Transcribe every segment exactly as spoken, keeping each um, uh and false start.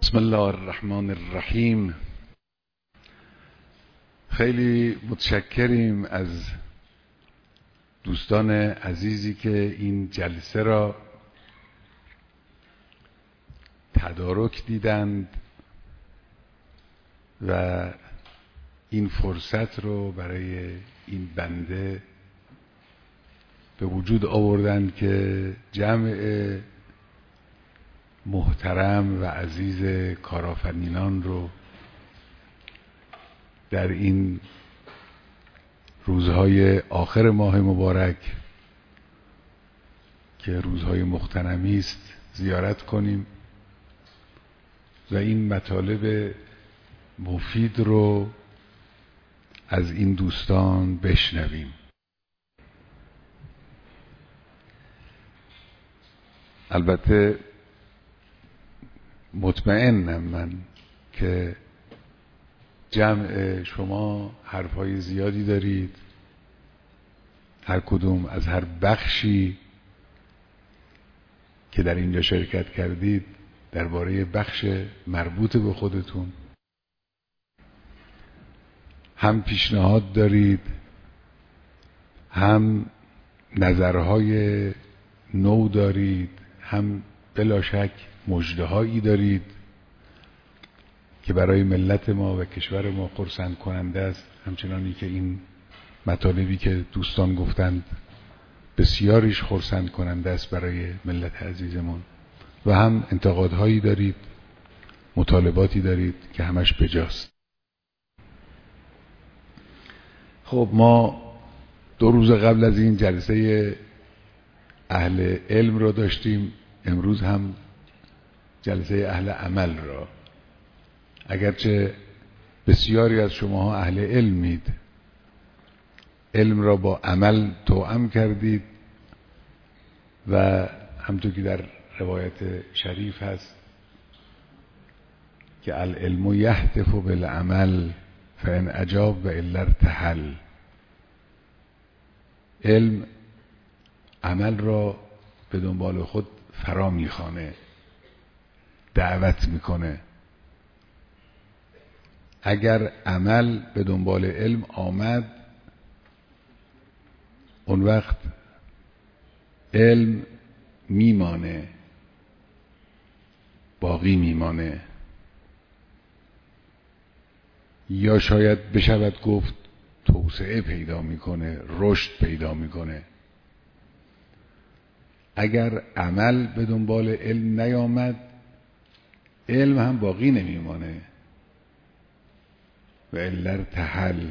بسم الله الرحمن الرحیم. خیلی متشکریم از دوستان عزیزی که این جلسه را تدارک دیدند و این فرصت رو برای این بنده به وجود آوردند که جمع محترم و عزیز کارآفرینان رو در این روزهای آخر ماه مبارک که روزهای مغتنمی است زیارت کنیم و این مطالب مفید رو از این دوستان بشنویم. البته مطمئنم من که جمع شما حرفهای زیادی دارید، هر کدوم از هر بخشی که در اینجا شرکت کردید درباره بخش مربوط به خودتون هم پیشنهاد دارید، هم نظرهای نو دارید، هم بلا شک مژده‌هایی دارید که برای ملت ما و کشور ما خرسند کننده است، همچنانی که این مطالبی که دوستان گفتند بسیاریش خرسند کننده است برای ملت عزیزمون، و هم انتقادهایی دارید، مطالباتی دارید که همش بجاست. خب ما دو روز قبل از این جلسه اهل علم را داشتیم، امروز هم جلسه اهل عمل را. اگرچه بسیاری از شماها اهل علمید، علم را با عمل توأم کردید و همطور که در روایت شریف هست که العلم یهتف بالعمل فان اجاب و الا ارتحل. علم عمل را به دنبال خود فرا میخوانه، دعوت میکنه. اگر عمل به دنبال علم آمد، اون وقت علم میمانه، باقی میمانه، یا شاید بشود گفت توسعه پیدا میکنه، رشد پیدا میکنه. اگر عمل به دنبال علم نیامد، علم هم باقی نمیمانه و الا ارتحل.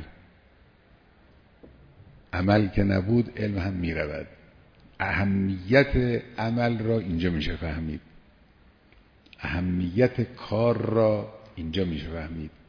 عمل که نبود علم هم میرود. اهمیت عمل را اینجا میشه فهمید، اهمیت کار را اینجا میشه فهمید.